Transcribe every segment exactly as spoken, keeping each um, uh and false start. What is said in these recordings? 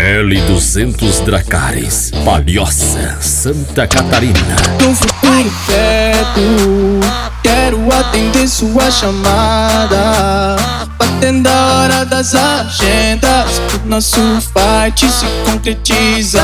L duzentos Dracarys, Palhoça, Santa Catarina. No futuro perto, quero atender sua chamada, batendo a hora das agendas, pro nosso fight se concretizar.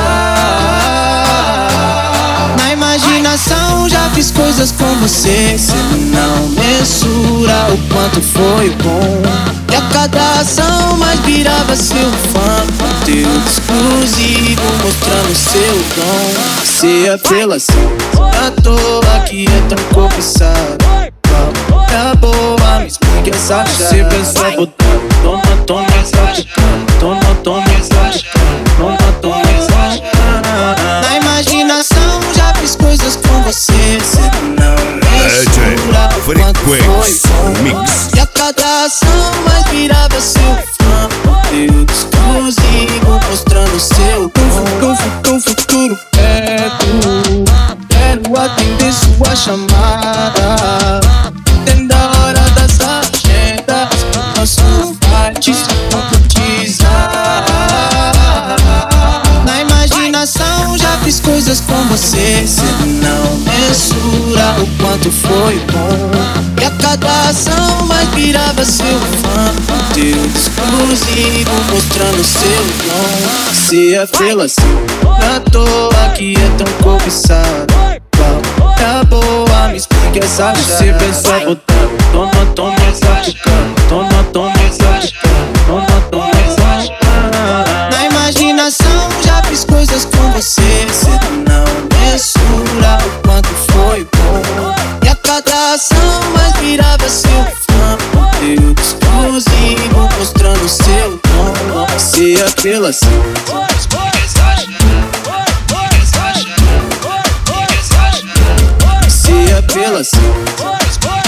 Na imaginação já fiz coisas com você, cê não mensura o quanto foi bom. E a cada ação mais virava seu fã, conteúdo exclusivo mostrando seu dom. Se apelação, à toa que é tão cobiçado. Tá boa, me explica essa chave. Se pensa botando, toma, toma essa chave. Toma, toma essa chave. Toma, toma essa chave. Na imaginação já fiz coisas com você, cê não mensura o quanto foi bom. Mix. E a cada ação mais virava seu fã, conteúdo exclusivo mostrando seu dom. Com futuro perto, quero atender sua chamada, tendo a hora das agendas, nosso fight se concretizar. Na imaginação já fiz coisas com você, cê não mensura o quanto foi bom. E a cada ação mais virava seu fã, conteúdo exclusivo mostrando seu dom. Se apelação, à toa que é tão cobiçado. Tá boa, me explica essa chave. Se pensa botando, toma, toma essa chave. Toma, toma essa chave. Toma, toma essa chave. Na imaginação já fiz coisas com você, cê não mensura o quanto foi bom. E a cada ação mais virava seu fã, conteúdo exclusivo mostrando seu dom. Se apelação, se apelação.